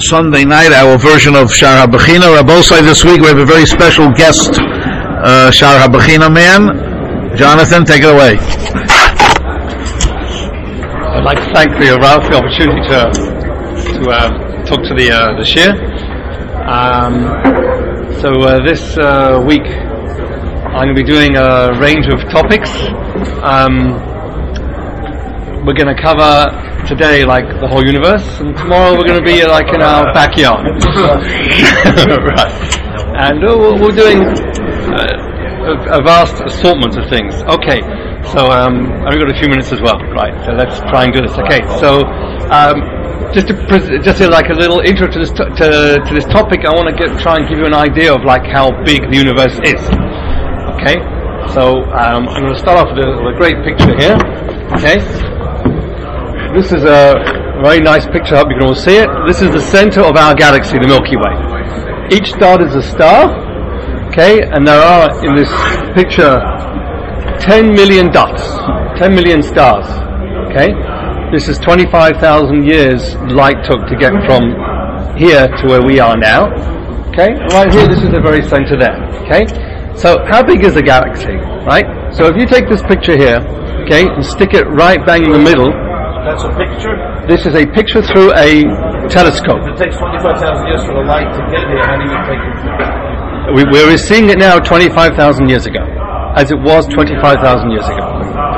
Sunday night, our version of Shar HaBechina. Rabosai, this week we have a very special guest, Shar HaBechina man. Jonathan, take it away. I'd like to thank the Rav for the opportunity to talk to the Shir. This week I'm going to be doing a range of topics. We're going to cover today like the whole universe, and tomorrow we're going to be like in our backyard. Right. And we're doing a vast assortment of things. Okay, so I've got a few minutes as well. Right, so let's try and do this. Okay, so just like a little intro to this topic, I want to try and give you an idea of like how big the universe is. Okay, so I'm going to start off with a great picture here. Okay. This is a very nice picture. I hope you can all see it. This is the center of our galaxy, the Milky Way. Each star is a star, okay, and there are in this picture 10 million dots, 10 million stars, okay. This is 25,000 years light took to get from here to where we are now, okay. Right here, this is the very center there, okay. So how big is the galaxy, right? So if you take this picture here, okay, and stick it right bang in the middle. That's a picture? This is a picture through a telescope. It takes 25,000 years for the light to get here. How do you take it? We're seeing it now 25,000 years ago, as it was 25,000 years ago.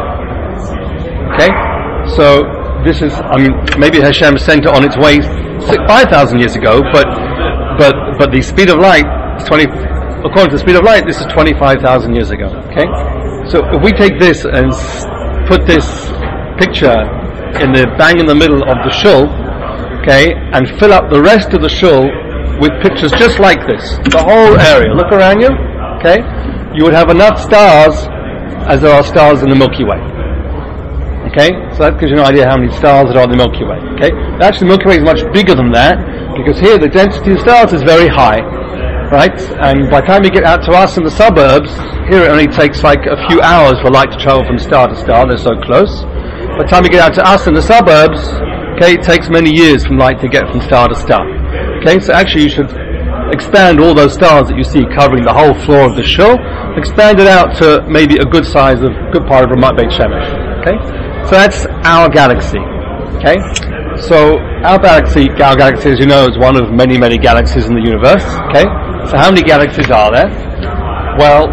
Okay? So, this is, maybe Hashem sent it on its way 5,000 years ago, but the speed of light, according to the speed of light, this is 25,000 years ago. Okay? So, if we take this and put this picture in the middle of the shul, okay, and fill up the rest of the shul with pictures just like this, the whole area. Look around you, okay. You would have enough stars as there are stars in the Milky Way. Okay, so that gives you an idea how many stars there are in the Milky Way. Okay, actually the Milky Way is much bigger than that, because here the density of stars is very high, right? And by the time you get out to us in the suburbs, here it only takes like a few hours for light to travel from star to star. They're so close. By the time you get out to us in the suburbs, okay, it takes many years from light to get from star to star. Okay, so actually you should expand all those stars that you see covering the whole floor of the shul, expand it out to maybe a good part of Ramat Beit Shemesh. Okay, so that's our galaxy. Okay, so our galaxy, as you know, is one of many, many galaxies in the universe. Okay, so how many galaxies are there? Well,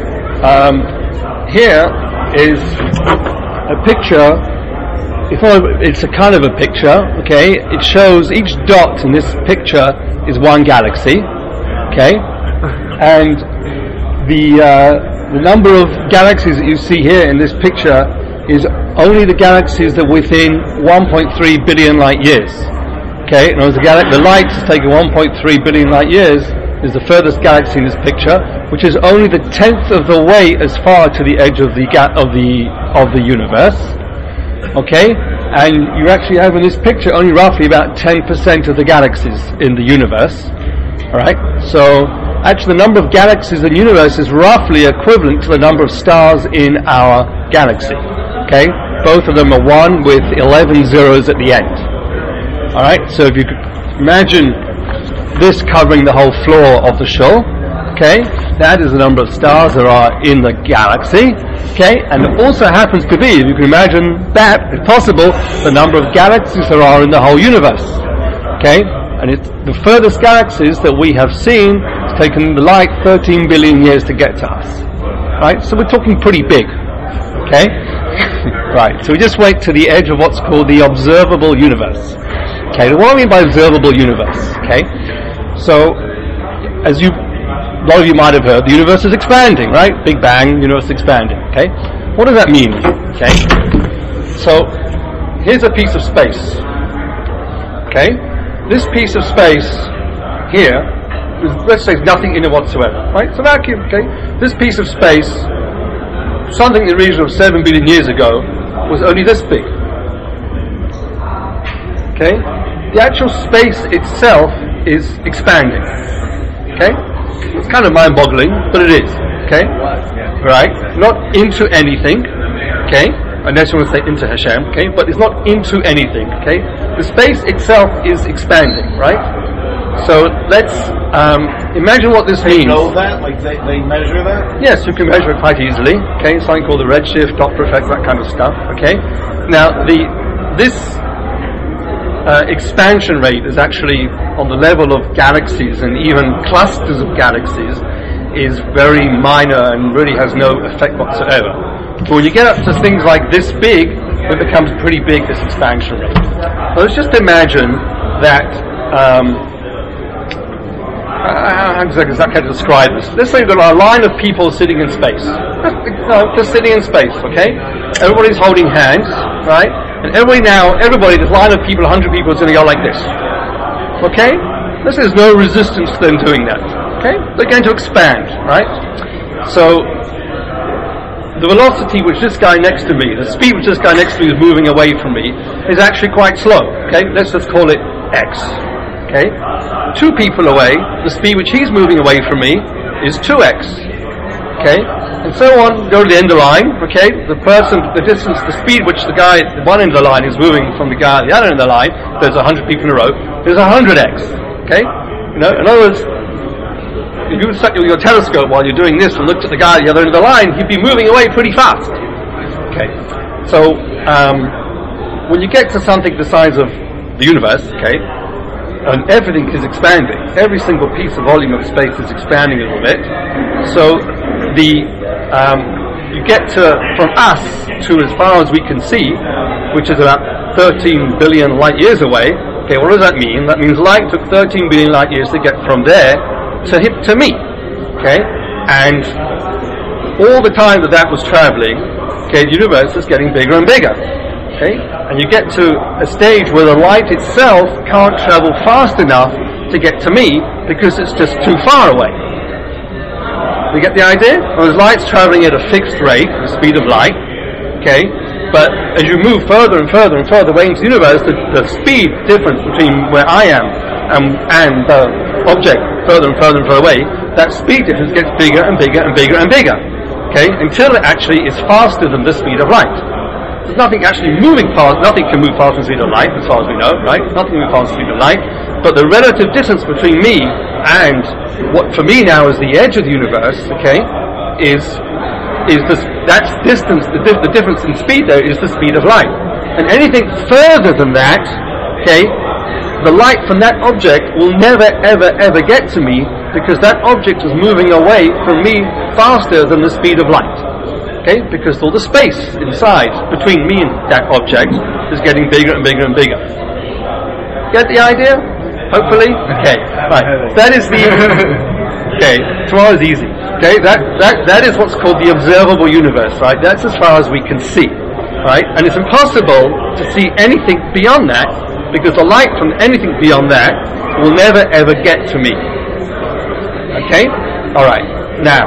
here is a picture. It's a kind of a picture, okay. It shows each dot in this picture is one galaxy, okay, and the number of galaxies that you see here in this picture is only the galaxies that are within 1.3 billion light years, okay. In other words, the light is taking 1.3 billion light years is the furthest galaxy in this picture, which is only the 10th of the way as far to the edge of the universe. Okay, and you actually have in this picture only roughly about 10% of the galaxies in the universe. Alright, so actually the number of galaxies in the universe is roughly equivalent to the number of stars in our galaxy. Okay, both of them are 1 with 11 zeros at the end. Alright, so if you could imagine this covering the whole floor of the shul, okay, that is the number of stars there are in the galaxy, okay, and it also happens to be, if you can imagine that, if possible, the number of galaxies there are in the whole universe, okay, and it's the furthest galaxies that we have seen, it's taken the light 13 billion years to get to us, right, so we're talking pretty big, okay, right, so we just wait to the edge of what's called the observable universe, okay, what do I mean by observable universe, okay, so, as a lot of you might have heard, the universe is expanding, right? Big Bang, universe expanding, okay? What does that mean, okay? So, here's a piece of space, okay? This piece of space here, let's say nothing in it whatsoever, right? So vacuum, okay? This piece of space, something in the region of 7 billion years ago, was only this big, okay? The actual space itself is expanding, okay? It's kind of mind-boggling, but it is, okay? Right? Not into anything, okay? Unless you want to say into Hashem, okay? But it's not into anything, okay? The space itself is expanding, right? So let's imagine what this means. Know that? Like they measure that? Yes, you can measure it quite easily. Okay, something called the redshift, Doppler effect, that kind of stuff. Okay. Now this expansion rate is actually on the level of galaxies and even clusters of galaxies is very minor and really has no effect whatsoever. But when you get up to things like this big, it becomes pretty big, this expansion rate. Now let's just imagine that, how can I describe this? Let's say there are a line of people sitting in space. Just sitting in space, okay? Everybody's holding hands, right? And everybody, this line of people, 100 people, is going to go like this. Okay? There's no resistance to them doing that. Okay? They're going to expand, right? So, the velocity which this guy next to me, the speed which this guy next to me is moving away from me, is actually quite slow. Okay? Let's just call it x. Okay? 2 people away, the speed which he's moving away from me is 2x. Okay? And so on, go to the end of the line, okay? The distance, the speed which the guy at one end of the line is moving from the guy at the other end of the line, there's 100 people in a row, there's 100x. Okay? You know, in other words, if you set your telescope while you're doing this and looked at the guy at the other end of the line, he'd be moving away pretty fast. Okay. So, when you get to something the size of the universe, okay, and everything is expanding, every single piece of volume of space is expanding a little bit, so you get from us to as far as we can see, which is about 13 billion light years away. Okay, what does that mean? That means light took 13 billion light years to get from there to me. Okay, and all the time that was traveling, okay, the universe is getting bigger and bigger. Okay, and you get to a stage where the light itself can't travel fast enough to get to me because it's just too far away. You get the idea? Whereas light's traveling at a fixed rate, the speed of light, okay, but as you move further and further and further away into the universe, the speed difference between where I am and the object further and further and further away, that speed difference gets bigger and bigger and bigger and bigger, okay, until it actually is faster than the speed of light. There's nothing actually moving fast, nothing can move faster than the speed of light, as far as we know, right? Nothing can move faster than the speed of light, but the relative distance between me and what for me now is the edge of the universe, okay, is this, that's distance, the difference in speed there is the speed of light. And anything further than that, okay, the light from that object will never ever ever get to me because that object is moving away from me faster than the speed of light. Okay, because all the space inside between me and that object is getting bigger and bigger and bigger. Get the idea? Hopefully? Okay, right. That is the... Okay, tomorrow is easy. Okay, that is what's called the observable universe, right? That's as far as we can see, right? And it's impossible to see anything beyond that because the light from anything beyond that will never ever get to me. Okay? Alright, now...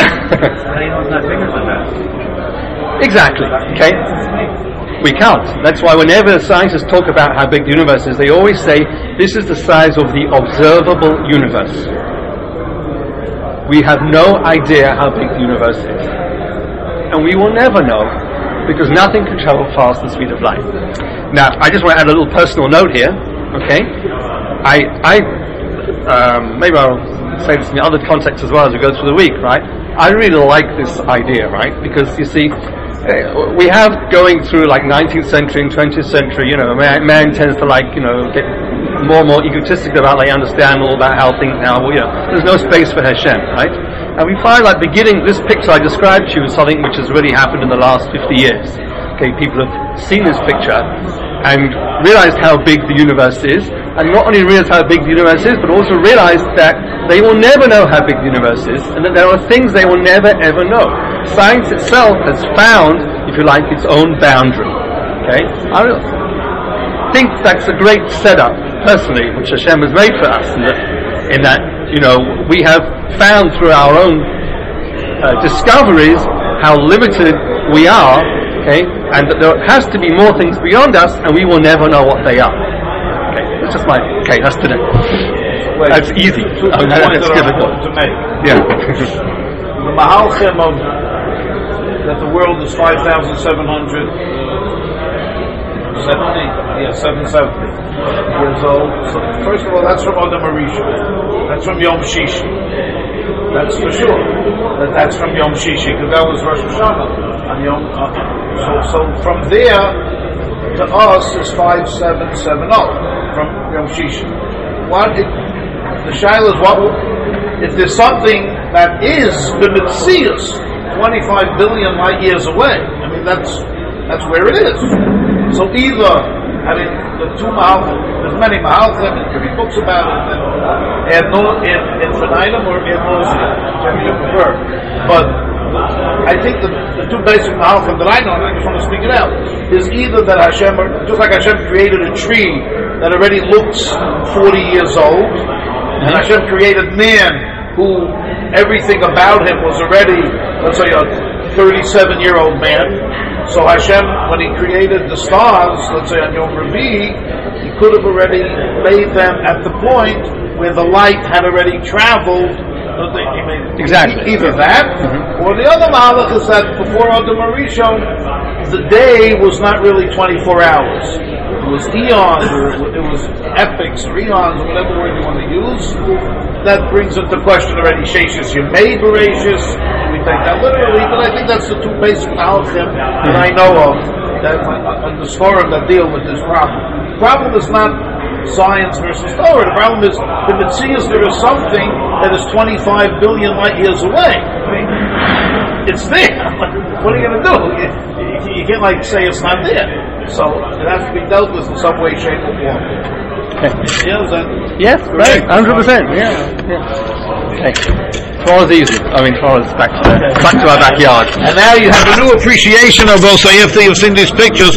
Exactly, okay? We can't. That's why whenever scientists talk about how big the universe is, they always say this is the size of the observable universe. We have no idea how big the universe is. And we will never know because nothing can travel faster than the speed of light. Now, I just want to add a little personal note here, okay? Maybe I'll say this in the other contexts as well as we go through the week, right? I really like this idea, right? Because you see, we have going through like 19th century and 20th century, you know, man tends to like, you know, get more and more egotistic about they understand all about how things now, you know, there's no space for Hashem, right? And we find like beginning, this picture I described to you is something which has really happened in the last 50 years. Okay, people have seen this picture and realized how big the universe is, and not only realize how big the universe is, but also realize that they will never know how big the universe is, and that there are things they will never ever know. Science itself has found, if you like, its own boundary. Okay? I think that's a great setup, personally, which Hashem has made for us, in that, you know, we have found through our own discoveries how limited we are, okay, and that there has to be more things beyond us, and we will never know what they are. Okay, that's just that's today. That's easy. That's difficult. Yeah. The Mahalchim of that the world is 5,770. 770 years old. So first of all, that's from Adam Arisha. That's from Yom Shishi. That's for sure. That's from Yom Shishi, because that was Rosh Hashanah. So from there to us is 5770 from Yom Shishi. The shaila is if there's something that is the Metzius 25 billion light years away. I mean, that's where it is. So either, the two Mahalchim, there's many Mahalchim, and there are books about it, and infinitum or ad nauseam, whichever you prefer. But I think the two basic Mahalchim that I know, and I just want to speak it out, is either that Hashem, just like Hashem created a tree that already looks 40 years old, and Hashem created man who everything about him was already, let's say, a 37-year-old man. So Hashem, when He created the stars, let's say on Yom Revi, He could have already made them at the point where the light had already traveled. Exactly. Either that, or the other malach is that before Adam Arishon, the day was not really 24 hours. It was eons, or it was epics, or eons, or whatever word you want to use. That brings into question already Sheshis Yemei Bereshis. We take that literally, but I think that's the two basic malachim that I know of that on the Sforim that deal with this problem. The problem is not science versus Torah. The problem is the Metzius, there is something that is 25 billion light years away. I mean, it's there. What are you going to do? You can't say it's not there. So it has to be dealt with in some way, shape, or form. Okay. Yes, right, 100%. Yeah. Okay. Torah is easy. Torah is back to our backyard. And now you have a new appreciation of Osayef that you've seen these pictures.